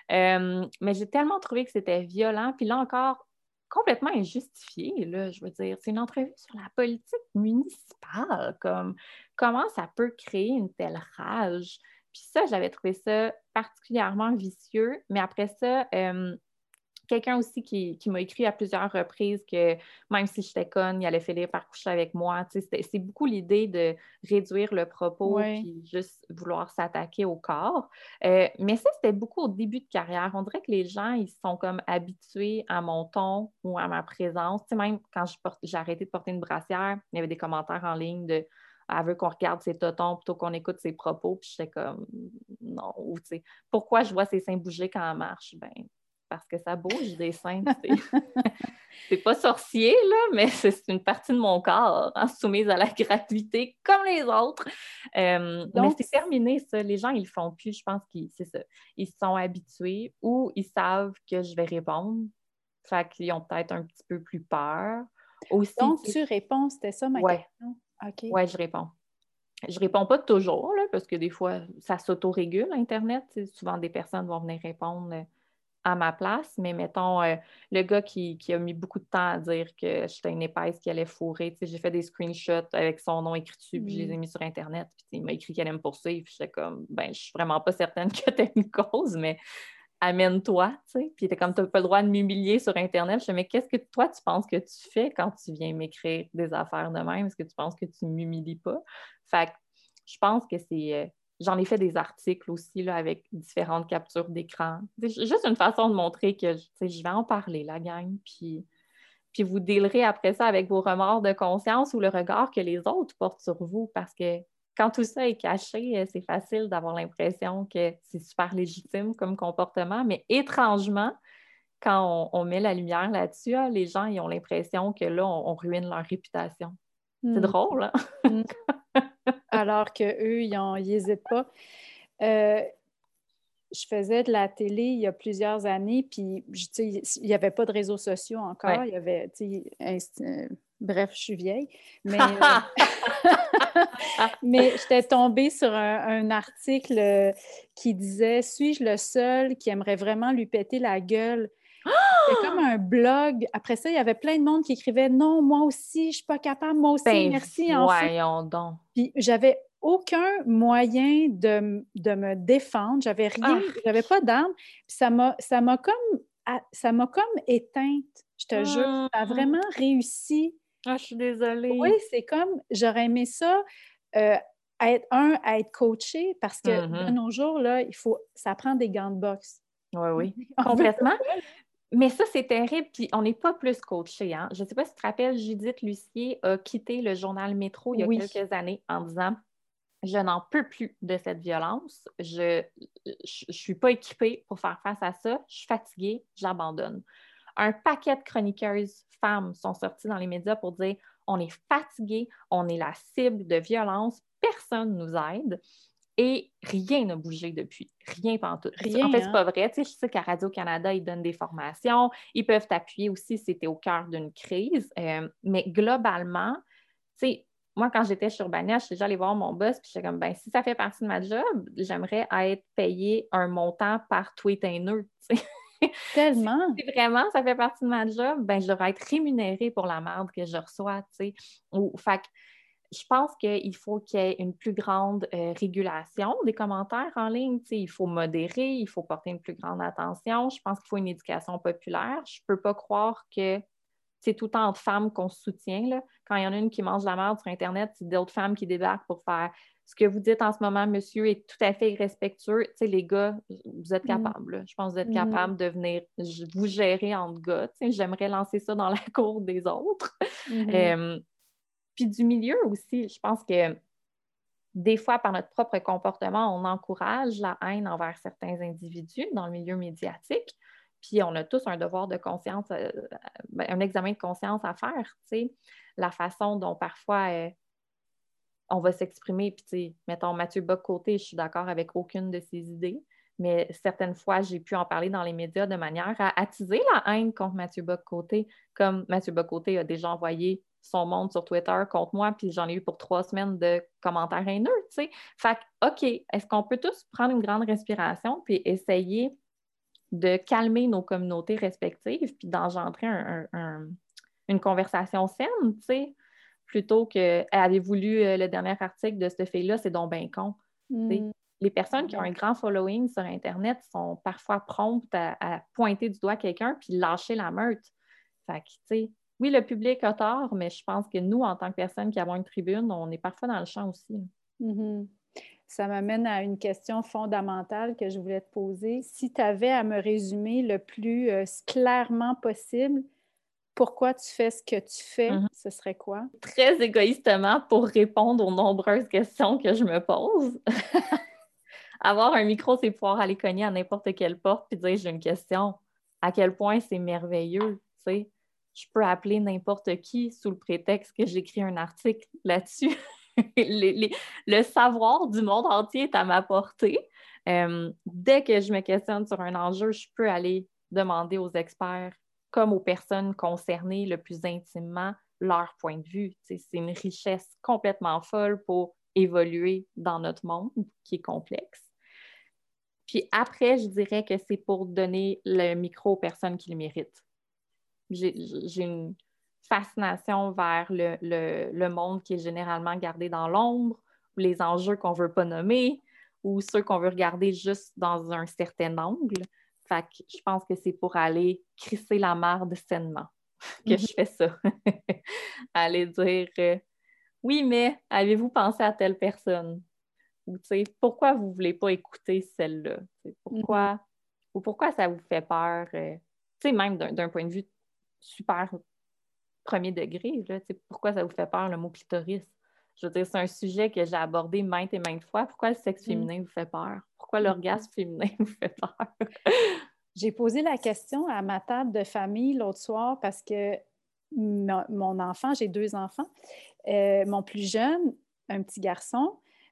Speaker 2: Mais j'ai tellement trouvé que c'était violent. Puis là encore, complètement injustifié, là, je veux dire. C'est une entrevue sur la politique municipale. Comment ça peut créer une telle rage? Puis ça, j'avais trouvé ça particulièrement vicieux. Mais après ça, quelqu'un aussi qui m'a écrit à plusieurs reprises que même si j'étais conne, il allait finir par coucher avec moi. C'est beaucoup l'idée de réduire le propos puis juste vouloir s'attaquer au corps. Mais ça, c'était beaucoup au début de carrière. On dirait que les gens, ils sont comme habitués à mon ton ou à ma présence. Même quand j'ai arrêté de porter une brassière, il y avait des commentaires en ligne de elle veut qu'on regarde ses totons plutôt qu'on écoute ses propos. Puis j'étais comme non. Ou, pourquoi je vois ses seins bouger quand elle marche? Ben, parce que ça bouge des seins. C'est pas sorcier, là, mais c'est une partie de mon corps, soumise à la gratuité comme les autres. Mais c'est terminé, ça. Les gens, ils le font plus. Je pense c'est ça. Ils se sont habitués ou ils savent que je vais répondre. Fait qu'ils ont peut-être un petit peu plus peur. Aussi,
Speaker 1: donc, tu réponds, c'était ça ma question? Okay.
Speaker 2: Oui, je réponds. Je réponds pas toujours, là, parce que des fois, ça s'autorégule, Internet. Souvent, des personnes vont venir répondre à ma place, mais mettons, le gars qui a mis beaucoup de temps à dire que j'étais une épaisse qui allait fourrer, j'ai fait des screenshots avec son nom écrit dessus, puis je les ai mis sur Internet, puis il m'a écrit qu'elle allait me poursuivre, puis j'étais comme, ben, je suis vraiment pas certaine que tu aies une cause, mais amène-toi, tu sais. Puis il était comme, tu n'as pas le droit de m'humilier sur Internet. Je disais, mais qu'est-ce que toi, tu penses que tu fais quand tu viens m'écrire des affaires de même? Est-ce que tu penses que tu ne m'humilies pas? Fait que je pense que c'est... J'en ai fait des articles aussi là, avec différentes captures d'écran. C'est juste une façon de montrer que je vais en parler, la gang, puis vous dealerez après ça avec vos remords de conscience ou le regard que les autres portent sur vous, parce que quand tout ça est caché, c'est facile d'avoir l'impression que c'est super légitime comme comportement, mais étrangement, quand on met la lumière là-dessus, les gens ils ont l'impression que là, on ruine leur réputation. C'est drôle, hein?
Speaker 1: Alors qu'eux, ils n'hésitent pas. je faisais de la télé il y a plusieurs années, puis tu sais, il n'y avait pas de réseaux sociaux encore.
Speaker 2: Ouais.
Speaker 1: Il y avait, tu sais, bref, je suis vieille, mais, mais j'étais tombée sur un article qui disait « Suis-je le seul qui aimerait vraiment lui péter la gueule? » C'était comme un blog. Après ça, il y avait plein de monde qui écrivait « Non, moi aussi, je ne suis pas capable, moi aussi,
Speaker 2: Ben,
Speaker 1: merci, enfin. »
Speaker 2: voyons donc.
Speaker 1: Puis j'avais aucun moyen de me défendre. J'avais rien,
Speaker 2: Ah!
Speaker 1: j'avais pas d'arme. Puis ça m'a comme éteinte, je te jure. Ça a
Speaker 2: Mmh.
Speaker 1: vraiment réussi.
Speaker 2: Ah, je suis
Speaker 1: Oui,
Speaker 2: désolée.
Speaker 1: c'est comme, j'aurais aimé ça, à être coachée parce que de
Speaker 2: Mhm.
Speaker 1: nos jours, là, ça prend des gants de boxe.
Speaker 2: Oui, oui,
Speaker 1: On veut
Speaker 2: complètement.
Speaker 1: pas, là.
Speaker 2: Mais ça, c'est terrible, puis on n'est pas plus coaché, hein. Je ne sais pas si tu te rappelles, Judith Lucier a quitté le journal Métro il y a
Speaker 1: Oui.
Speaker 2: quelques années en disant je n'en peux plus de cette violence. Je ne suis pas équipée pour faire face à ça. Je suis fatiguée, j'abandonne. Un paquet de chroniqueuses femmes sont sorties dans les médias pour dire on est fatigué, on est la cible de violence, personne ne nous aide. Et rien n'a bougé depuis. Rien pantoute. En fait,
Speaker 1: Rien,
Speaker 2: c'est
Speaker 1: hein?
Speaker 2: pas vrai. Tu sais, je sais qu'à Radio-Canada, ils donnent des formations. Ils peuvent t'appuyer aussi si tu es au cœur d'une crise. Mais globalement, tu sais, moi, quand j'étais sur Urbania, je suis déjà allée voir mon boss, puis j'étais comme, ben, si ça fait partie de ma job, j'aimerais être payée un montant par tweet haineux. Tu sais.
Speaker 1: Tellement.
Speaker 2: Si vraiment ça fait partie de ma job, ben, je devrais être rémunérée pour la merde que je reçois. Tu sais. Fait que je pense qu'il faut qu'il y ait une plus grande régulation des commentaires en ligne. Tu sais, il faut modérer, il faut porter une plus grande attention. Je pense qu'il faut une éducation populaire. Je ne peux pas croire que c'est tout le temps entre femmes qu'on se soutient. Là. Quand il y en a une qui mange la merde sur Internet, c'est d'autres femmes qui débarquent pour faire ce que vous dites en ce moment, monsieur, est tout à fait irrespectueux. Tu sais, les gars, vous êtes
Speaker 1: Mm.
Speaker 2: capables. Là. Je pense que vous êtes
Speaker 1: Mhm.
Speaker 2: capables de venir vous gérer entre gars. Tu sais, j'aimerais lancer ça dans la cour des autres.
Speaker 1: Mhm.
Speaker 2: Euh, Puis du milieu aussi, je pense que des fois, par notre propre comportement, on encourage la haine envers certains individus dans le milieu médiatique. Puis on a tous un devoir de conscience, un examen de conscience à faire, tu sais. La façon dont parfois on va s'exprimer, puis tu sais, mettons Mathieu Bock-Côté, je suis d'accord avec aucune de ses idées, mais certaines fois, j'ai pu en parler dans les médias de manière à attiser la haine contre Mathieu Bock-Côté, comme Mathieu Bock-Côté a déjà envoyé son monde sur Twitter contre moi, puis j'en ai eu pour 3 semaines de commentaires haineux, tu sais. Fait que, OK, est-ce qu'on peut tous prendre une grande respiration puis essayer de calmer nos communautés respectives puis d'engendrer une conversation saine, tu sais, plutôt que avez-vous lu le dernier article de cette fille-là, c'est donc bien con. Tu sais.
Speaker 1: Mm.
Speaker 2: Les personnes qui ont un grand following sur Internet sont parfois promptes à pointer du doigt quelqu'un puis lâcher la meute. Fait que, tu sais, oui, le public a tort, mais je pense que nous, en tant que personnes qui avons une tribune, on est parfois dans le champ aussi.
Speaker 1: Mhm. Ça m'amène à une question fondamentale que je voulais te poser. Si tu avais à me résumer le plus clairement possible, pourquoi tu fais ce que tu fais,
Speaker 2: Mhm.
Speaker 1: ce serait quoi?
Speaker 2: Très égoïstement, pour répondre aux nombreuses questions que je me pose, avoir un micro, c'est pouvoir aller cogner à n'importe quelle porte et dire j'ai une question. À quel point c'est merveilleux, tu sais. Je peux appeler n'importe qui sous le prétexte que j'écris un article là-dessus. Le savoir du monde entier est à ma portée. Dès que je me questionne sur un enjeu, je peux aller demander aux experts, comme aux personnes concernées le plus intimement, leur point de vue. Tu sais, c'est une richesse complètement folle pour évoluer dans notre monde qui est complexe. Puis après, je dirais que c'est pour donner le micro aux personnes qui le méritent. J'ai une fascination vers le monde qui est généralement gardé dans l'ombre, ou les enjeux qu'on ne veut pas nommer, ou ceux qu'on veut regarder juste dans un certain angle. Fait que je pense que c'est pour aller crisser la marde sainement que
Speaker 1: Mhm.
Speaker 2: je fais ça. Aller dire oui, mais avez-vous pensé à telle personne? Ou pourquoi vous ne voulez pas écouter celle-là?
Speaker 1: Mhm.
Speaker 2: Pourquoi ça vous fait peur? Même d'un point de vue super premier degré, là, pourquoi ça vous fait peur le mot clitoris? Je veux dire, c'est un sujet que j'ai abordé maintes et maintes fois. Pourquoi le sexe
Speaker 1: Mhm.
Speaker 2: féminin vous fait peur? Pourquoi
Speaker 1: Mhm.
Speaker 2: l'orgasme féminin vous fait peur?
Speaker 1: J'ai posé la question à ma table de famille l'autre soir parce que mon enfant, j'ai 2 enfants, mon plus jeune, un petit garçon,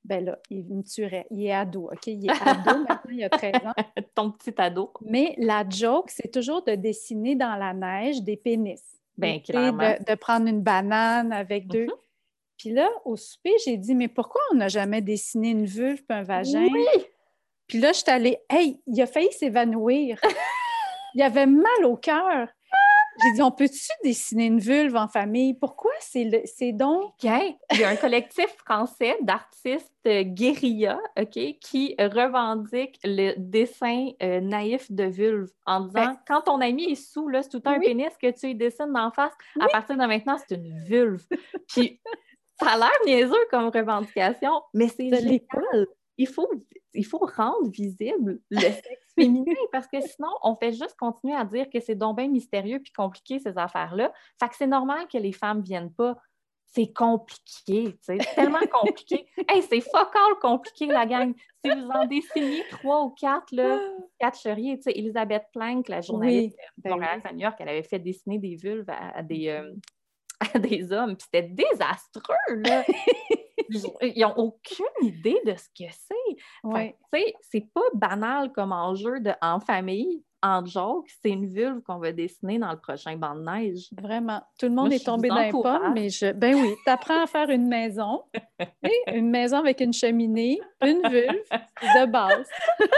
Speaker 1: Ben là, il me tuerait. Il est ado, OK? Il est ado maintenant, il a 13 ans.
Speaker 2: Ton petit ado.
Speaker 1: Mais la joke, c'est toujours de dessiner dans la neige des pénis.
Speaker 2: Bien,
Speaker 1: Tu sais,
Speaker 2: clairement.
Speaker 1: de prendre une banane avec deux. Puis là, au souper, j'ai dit, mais pourquoi on n'a jamais dessiné une vulve puis un vagin?
Speaker 2: Oui!
Speaker 1: Puis là, je suis allée, hey, il a failli s'évanouir. Il avait mal au cœur. J'ai dit, on peut-tu dessiner une vulve en famille? Pourquoi c'est donc...
Speaker 2: Okay. Il y a un collectif français d'artistes guérilla, OK, qui revendique le dessin naïf de vulve en disant quand ton ami est sous, là, c'est tout le temps un pénis que tu lui dessines d'en face. À partir de maintenant, c'est une vulve. Puis ça a l'air niaiseux comme revendication, mais c'est génial. Il faut rendre visible le sexe féminin parce que sinon, on fait juste continuer à dire que c'est donc bien mystérieux puis compliqué, ces affaires-là. Fait que c'est normal que les femmes ne viennent pas. C'est compliqué, tu sais, c'est tellement compliqué. Hey, c'est fuck all compliqué, la gang. Si vous en dessinez 3 ou 4, là, catcheriez. Tu sais, Elisabeth Plank, la journaliste de Montréal à New York, elle avait fait dessiner des vulves à des hommes, puis c'était désastreux, là. Ils n'ont aucune idée de ce que c'est.
Speaker 1: Ouais.
Speaker 2: Tu sais, c'est pas banal comme enjeu en famille, en joke, c'est une vulve qu'on va dessiner dans le prochain banc de neige.
Speaker 1: Vraiment. Tout le monde est tombé dans les pommes, mais ben oui, t'apprends à faire une maison, une maison avec une cheminée, une vulve, de base.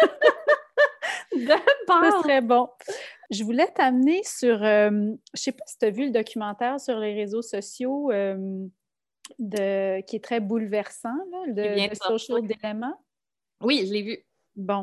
Speaker 2: De base!
Speaker 1: Ça serait bon. Je voulais t'amener sur, je sais pas si tu as vu le documentaire sur les réseaux sociaux qui est très bouleversant, là, de Social Dilemma.
Speaker 2: Oui, je l'ai vu.
Speaker 1: Bon.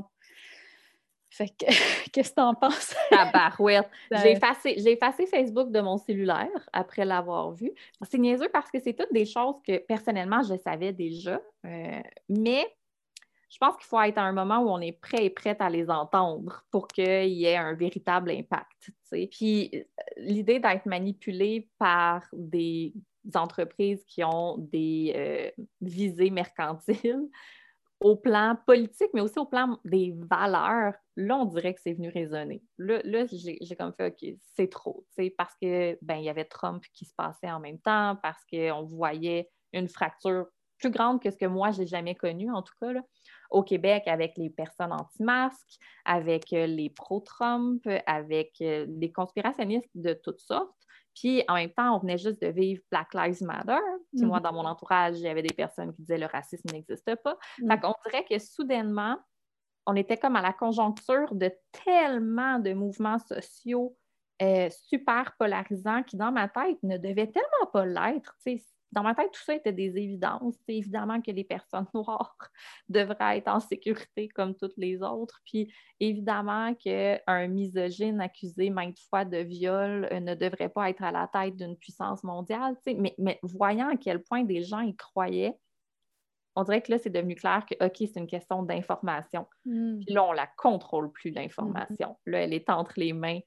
Speaker 1: Fait que, qu'est-ce que t'en penses?
Speaker 2: Tabarouette. J'ai effacé Facebook de mon cellulaire après l'avoir vu. C'est niaiseux parce que c'est toutes des choses que, personnellement, je savais déjà. Mais je pense qu'il faut être à un moment où on est prêt et prête à les entendre pour qu'il y ait un véritable impact. T'sais. Puis l'idée d'être manipulé par des entreprises qui ont des visées mercantiles, au plan politique, mais aussi au plan des valeurs, là, on dirait que c'est venu résonner. Là j'ai comme fait, OK, c'est trop, parce que, il y avait Trump qui se passait en même temps, parce qu'on voyait une fracture plus grande que ce que moi, j'ai jamais connu, en tout cas, là, au Québec, avec les personnes anti-masques, avec les pro-Trump, avec les conspirationnistes de toutes sortes. Puis, en même temps, on venait juste de vivre Black Lives Matter. Puis moi, dans mon entourage, il y avait des personnes qui disaient le racisme n'existe pas. Fait qu'on dirait que soudainement, on était comme à la conjoncture de tellement de mouvements sociaux super polarisants qui, dans ma tête, ne devaient tellement pas l'être. T'sais. Dans ma tête, tout ça était des évidences. C'est évidemment que les personnes noires devraient être en sécurité comme toutes les autres. Puis évidemment qu'un misogyne accusé maintes fois de viol ne devrait pas être à la tête d'une puissance mondiale. Mais voyant à quel point des gens y croyaient, on dirait que là, c'est devenu clair que, OK, c'est une question d'information. Puis là, on ne la contrôle plus, l'information. Là, elle est entre les mains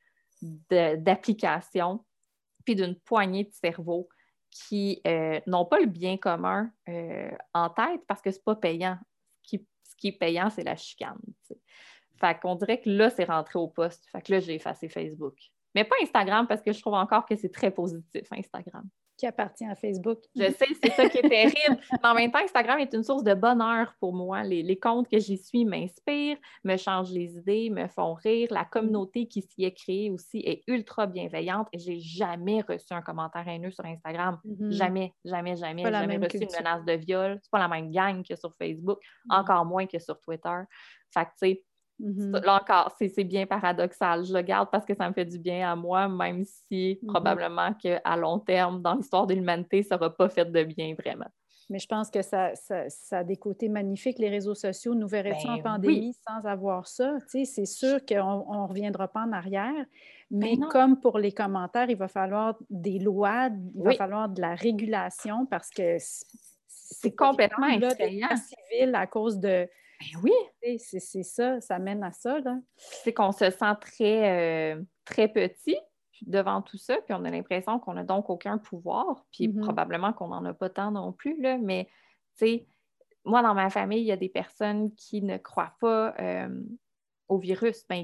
Speaker 2: d'applications puis d'une poignée de cerveaux qui n'ont pas le bien commun en tête parce que c'est pas payant. Ce qui est payant, c'est la chicane. T'sais. Fait qu'on dirait que là, c'est rentré au poste. Fait que là, j'ai effacé Facebook. Mais pas Instagram parce que je trouve encore que c'est très positif, Instagram.
Speaker 1: Qui appartient à Facebook.
Speaker 2: Je sais, c'est ça qui est terrible. Mais en même temps, Instagram est une source de bonheur pour moi. Les comptes que j'y suis m'inspirent, me changent les idées, me font rire. La communauté qui s'y est créée aussi est ultra bienveillante et j'ai jamais reçu un commentaire haineux sur Instagram. Jamais, jamais, jamais. J'ai jamais reçu une menace de viol. C'est pas la même gang que sur Facebook, encore moins que sur Twitter. Fait que, tu sais, là encore, c'est bien paradoxal. Je le garde parce que ça me fait du bien à moi, même si probablement qu'à long terme, dans l'histoire de l'humanité, ça n'aura pas fait de bien vraiment.
Speaker 1: Mais je pense que ça a des côtés magnifiques, les réseaux sociaux. Nous verrais-tu en pandémie sans avoir ça? Tu sais, c'est sûr qu'on ne reviendra pas en arrière, mais comme pour les commentaires, il va falloir des lois, il va falloir de la régulation parce que
Speaker 2: c'est complètement effrayant.
Speaker 1: Civil à cause de...
Speaker 2: oui!
Speaker 1: C'est ça, ça mène à ça, là.
Speaker 2: C'est qu'on se sent très, très petit devant tout ça, puis on a l'impression qu'on n'a donc aucun pouvoir, puis probablement qu'on n'en a pas tant non plus, là, mais, tu sais, moi, dans ma famille, il y a des personnes qui ne croient pas au virus. Ben,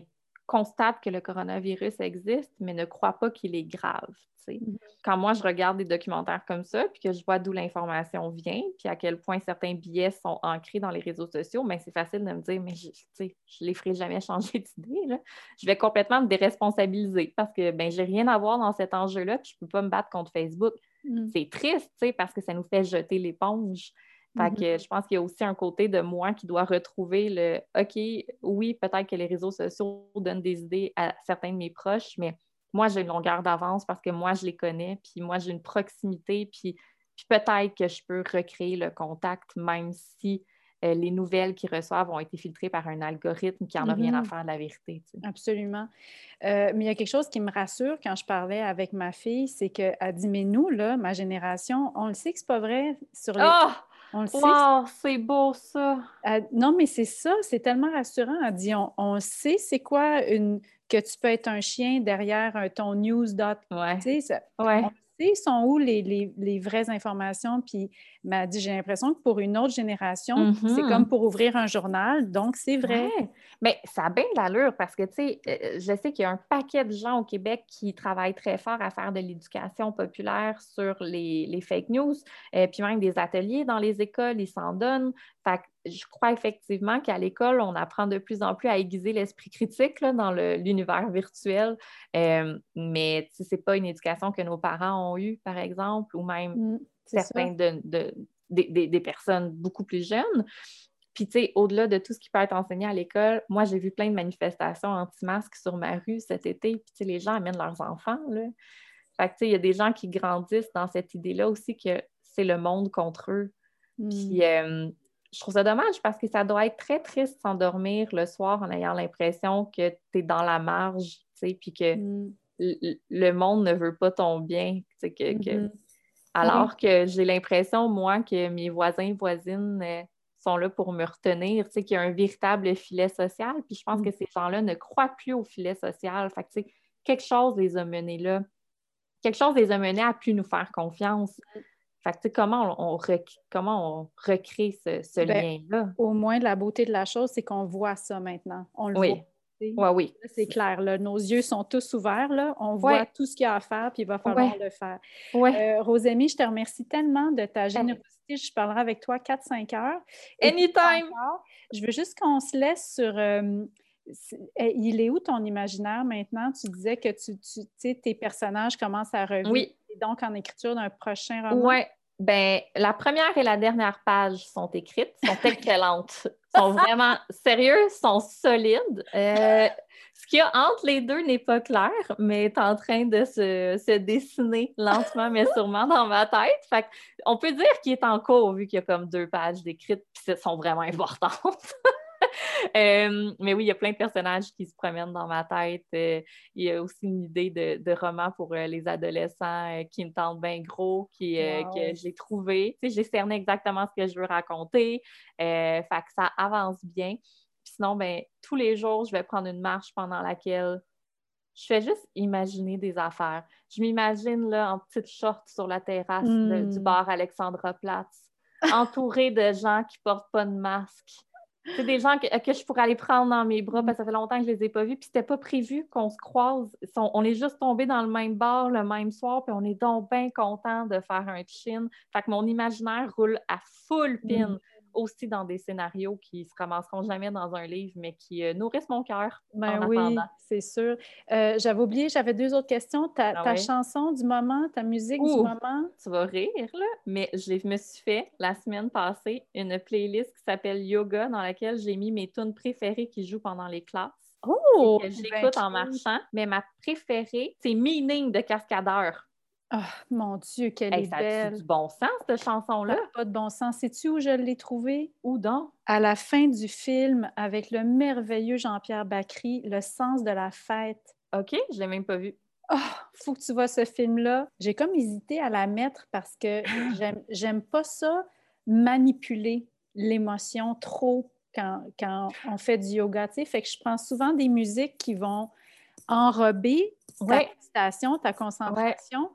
Speaker 2: constate que le coronavirus existe, mais ne croit pas qu'il est grave.
Speaker 1: Mhm.
Speaker 2: Quand moi, je regarde des documentaires comme ça, puis que je vois d'où l'information vient, puis à quel point certains biais sont ancrés dans les réseaux sociaux, bien, c'est facile de me dire, mais je ne les ferai jamais changer d'idée. Là. Je vais complètement me déresponsabiliser parce que ben, j'ai rien à voir dans cet enjeu-là, puis je ne peux pas me battre contre Facebook.
Speaker 1: Mhm.
Speaker 2: C'est triste, parce que ça nous fait jeter l'éponge. Fait que je pense qu'il y a aussi un côté de moi qui doit retrouver le OK, oui, peut-être que les réseaux sociaux donnent des idées à certains de mes proches, mais moi, j'ai une longueur d'avance parce que moi, je les connais, puis moi, j'ai une proximité, puis peut-être que je peux recréer le contact, même si les nouvelles qu'ils reçoivent ont été filtrées par un algorithme qui n'en a rien à faire de la vérité.
Speaker 1: Absolument. Mais il y a quelque chose qui me rassure quand je parlais avec ma fille, c'est qu'elle dit, mais nous, là, ma génération, on le sait que c'est pas vrai sur les...
Speaker 2: Oh!
Speaker 1: On le sait.
Speaker 2: Wow! C'est beau, ça!
Speaker 1: Non, mais c'est ça, c'est tellement rassurant. Elle dit, on sait c'est quoi que tu peux être un chien derrière ton news.
Speaker 2: Ouais.
Speaker 1: Tu sais,
Speaker 2: Ouais.
Speaker 1: on sait sont où les vraies informations. Puis elle m'a dit, j'ai l'impression que pour une autre génération, c'est comme pour ouvrir un journal, donc c'est vrai.
Speaker 2: Ouais, mais ça a bien de l'allure parce que, tu sais, je sais qu'il y a un paquet de gens au Québec qui travaillent très fort à faire de l'éducation populaire sur les fake news, puis même des ateliers dans les écoles, ils s'en donnent. Fait que je crois effectivement qu'à l'école, on apprend de plus en plus à aiguiser l'esprit critique là, dans l'univers virtuel, mais c'est pas une éducation que nos parents ont eue, par exemple, ou même certains des personnes beaucoup plus jeunes. Puis, tu sais, au-delà de tout ce qui peut être enseigné à l'école, moi, j'ai vu plein de manifestations anti-masques sur ma rue cet été. Puis, tu sais, les gens amènent leurs enfants, là. Fait que, tu sais, il y a des gens qui grandissent dans cette idée-là aussi que c'est le monde contre eux. Puis, je trouve ça dommage parce que ça doit être très triste de s'endormir le soir en ayant l'impression que tu es dans la marge, tu sais, puis que le monde ne veut pas ton bien, tu sais, alors que j'ai l'impression, moi, que mes voisins et voisines sont là pour me retenir, tu sais, qu'il y a un véritable filet social. Puis je pense que ces gens-là ne croient plus au filet social. Fait que, tu sais, quelque chose les a menés là. Quelque chose les a menés à plus nous faire confiance. Fait que, tu sais, comment on recrée ce lien-là?
Speaker 1: Au moins, la beauté de la chose, c'est qu'on voit ça maintenant. On le voit.
Speaker 2: Oui, oui, oui.
Speaker 1: C'est clair, là, nos yeux sont tous ouverts, là. On
Speaker 2: Oui,
Speaker 1: voit tout ce qu'il y a à faire, puis il va
Speaker 2: oui,
Speaker 1: falloir le faire.
Speaker 2: oui.
Speaker 1: Rosémie, je te remercie tellement de ta générosité. Je parlerai avec toi 4-5 heures. Et puis
Speaker 2: Anytime!
Speaker 1: encore, je veux juste qu'on se laisse sur... il est où ton imaginaire maintenant? Tu disais que tu sais, tes personnages commencent à revivre.
Speaker 2: Oui.
Speaker 1: Et donc, en écriture d'un prochain roman?
Speaker 2: Oui. Ben, la première et la dernière page sont écrites, sont excellentes, sont vraiment sérieuses, sont solides. Ce qu'il y a entre les deux n'est pas clair, mais est en train de se dessiner lentement, mais sûrement dans ma tête. Fait on peut dire qu'il est en cours, vu qu'il y a comme 2 pages d'écrites, puis elles sont vraiment importantes. Mais oui, il y a plein de personnages qui se promènent dans ma tête. Il y a aussi une idée de roman pour les adolescents qui me tentent bien gros, que j'ai trouvé. Tu sais, j'ai cerné exactement ce que je veux raconter. Fait que ça avance bien. Puis sinon, ben, tous les jours, je vais prendre une marche pendant laquelle je fais juste imaginer des affaires. Je m'imagine là en petite short sur la terrasse du bar Alexandra Platz, entourée de gens qui portent pas de masque. C'est des gens que je pourrais aller prendre dans mes bras parce que ça fait longtemps que je les ai pas vus. Puis c'était pas prévu qu'on se croise. On est juste tombés dans le même bar le même soir, puis on est donc bien contents de faire un chin. Fait que mon imaginaire roule à full pin aussi dans des scénarios qui se ramasseront jamais dans un livre, mais qui nourrissent mon cœur en
Speaker 1: Oui,
Speaker 2: attendant.
Speaker 1: c'est sûr. J'avais oublié, j'avais 2 autres questions. Ta chanson du moment, ta musique du moment?
Speaker 2: Tu vas rire, là, mais je me suis fait, la semaine passée, une playlist qui s'appelle Yoga, dans laquelle j'ai mis mes tunes préférées qui jouent pendant les classes.
Speaker 1: Oh!
Speaker 2: Et que j'écoute en marchant, mais ma préférée, c'est Meaning de Cascadeur.
Speaker 1: Oh, mon Dieu, qu'elle est
Speaker 2: Ça a-tu
Speaker 1: belle!
Speaker 2: du bon sens, cette chanson-là?
Speaker 1: Ça n'a pas de bon sens. Sais-tu où je l'ai trouvée?
Speaker 2: Où donc?
Speaker 1: À la fin du film, avec le merveilleux Jean-Pierre Bacry, Le sens de la fête.
Speaker 2: OK, je l'ai même pas vu.
Speaker 1: Oh, faut que tu vois ce film-là. J'ai comme hésité à la mettre parce que j'aime pas ça, manipuler l'émotion trop quand on fait du yoga. Tu sais. Fait que je prends souvent des musiques qui vont enrober ta méditation, ta concentration.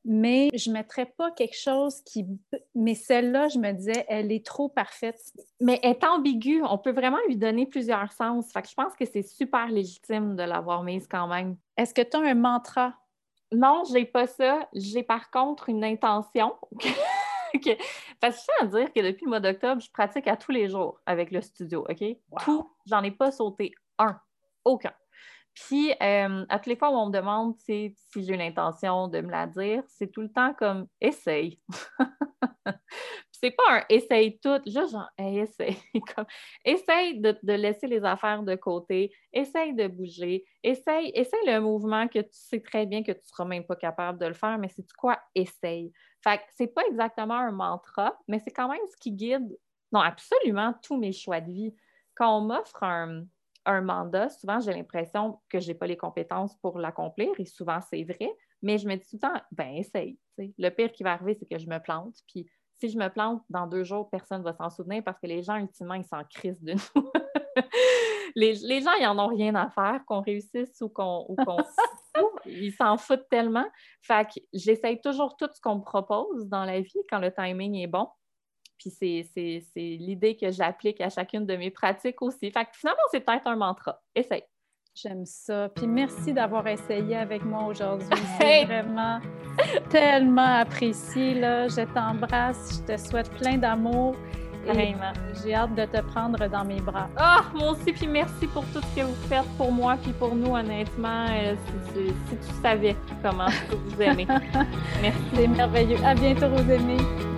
Speaker 1: mais je ne mettrais pas quelque chose qui... Mais celle-là, je me disais, elle est trop parfaite.
Speaker 2: Mais elle est ambiguë. On peut vraiment lui donner plusieurs sens. Fait que je pense que c'est super légitime de l'avoir mise quand même.
Speaker 1: Est-ce que tu as un mantra?
Speaker 2: Non, je n'ai pas ça. J'ai par contre une intention. Parce que je tiens à dire que depuis le mois d'octobre, je pratique à tous les jours avec le studio, OK?
Speaker 1: Wow.
Speaker 2: Tout, j'en ai pas sauté un. Aucun. Puis, à toutes les fois où on me demande si j'ai une intention de me la dire, c'est tout le temps comme « essaye ». C'est pas un « essaye tout », juste genre hey, « essaye ». Essaye de laisser les affaires de côté, essaye de bouger, essaye le mouvement que tu sais très bien que tu ne seras même pas capable de le faire, mais c'est quoi? Essaye. Fait que c'est pas exactement un mantra, mais c'est quand même ce qui guide, non, absolument tous mes choix de vie. Quand on m'offre un mandat, souvent, j'ai l'impression que je n'ai pas les compétences pour l'accomplir, et souvent, c'est vrai, mais je me dis tout le temps, ben essaye. T'sais. Le pire qui va arriver, c'est que je me plante, puis si je me plante, dans 2 jours, personne ne va s'en souvenir parce que les gens, ultimement, ils s'en crissent de nous. les gens, ils n'en ont rien à faire, qu'on réussisse ou qu'on ils s'en foutent tellement. Fait que j'essaye toujours tout ce qu'on me propose dans la vie quand le timing est bon. Puis c'est l'idée que j'applique à chacune de mes pratiques aussi. Fait que finalement, c'est peut-être un mantra. Essaye.
Speaker 1: J'aime ça. Puis merci d'avoir essayé avec moi aujourd'hui. C'est vraiment tellement apprécié. Là. Je t'embrasse. Je te souhaite plein d'amour. Et j'ai hâte de te prendre dans mes bras.
Speaker 2: Ah, moi aussi. Puis merci pour tout ce que vous faites pour moi puis pour nous, honnêtement. Si tu savais comment je peux vous aimer. Merci.
Speaker 1: C'est merveilleux. À bientôt, Rosémie.